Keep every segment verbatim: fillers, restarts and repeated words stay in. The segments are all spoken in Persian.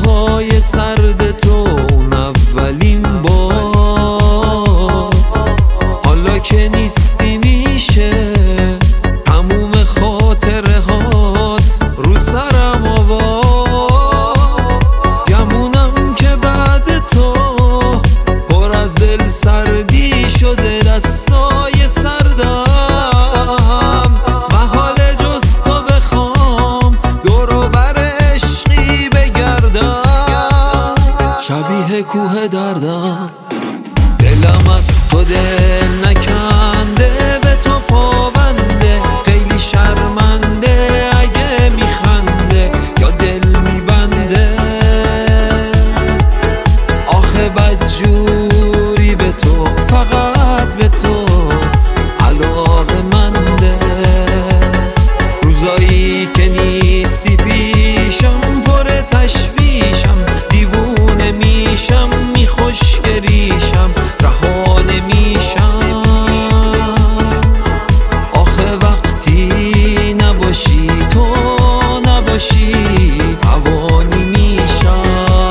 های سرد تو اون اولین بار، حالا که نیستی میشه تموم خاطره هات رو سرم آوار. گمونم که بعد تو پر از دل سردی شده دستای سردم. محال جز تو بخوام دورو بر عشقی بگردم، شبیه کوه دردم. دلم از تو دل نکنده، به تو پابنده، خیلی شرمنده اگه میخنده یا دل میبنده. آخه بدجوری به تو، فقط به تو علاقه‌منده. روزایی که نیستی پیشم پر تشویشم، دیوونه میشم میخوشگریشم رها نمیشم. آخه وقتی نباشی تو نباشی حوانی میشم.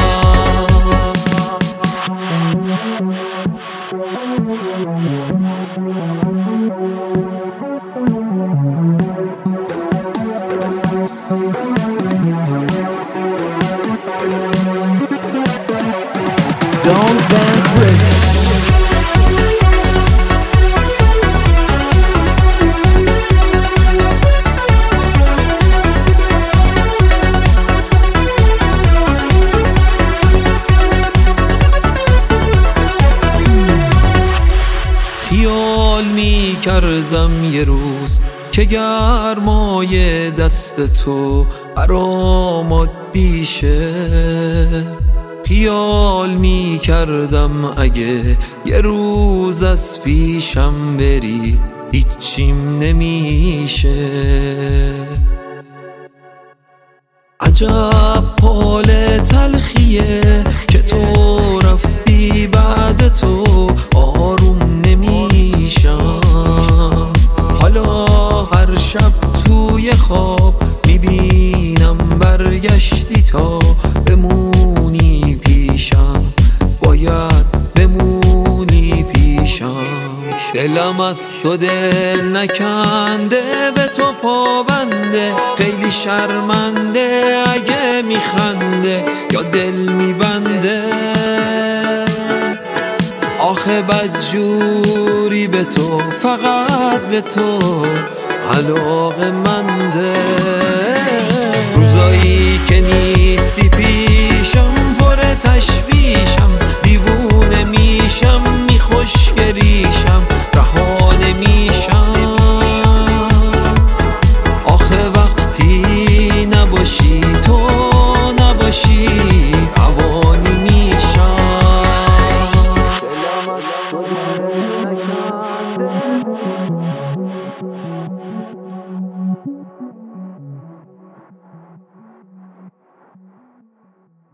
Don't ban prisoners. خیال می کردم یه روز که گرمای دست تو برام عادی شه. خیال می کردم اگه یه روز از پیشم بری هیچیم نمیشه. عجب حال تلخیه که تو رفتی بعد تو آروم نمیشم. حالا هر شب توی خواب میبینم برگشتی تا بمونی پیشم، باید بمونی پیشم. دلم از تو دل نکنده، به تو پابنده، خیلی شرمنده اگه میخنده یا دل میبنده. آخه بدجوری به تو، فقط به تو علاقه‌منده. روزایی که نیستی پیشم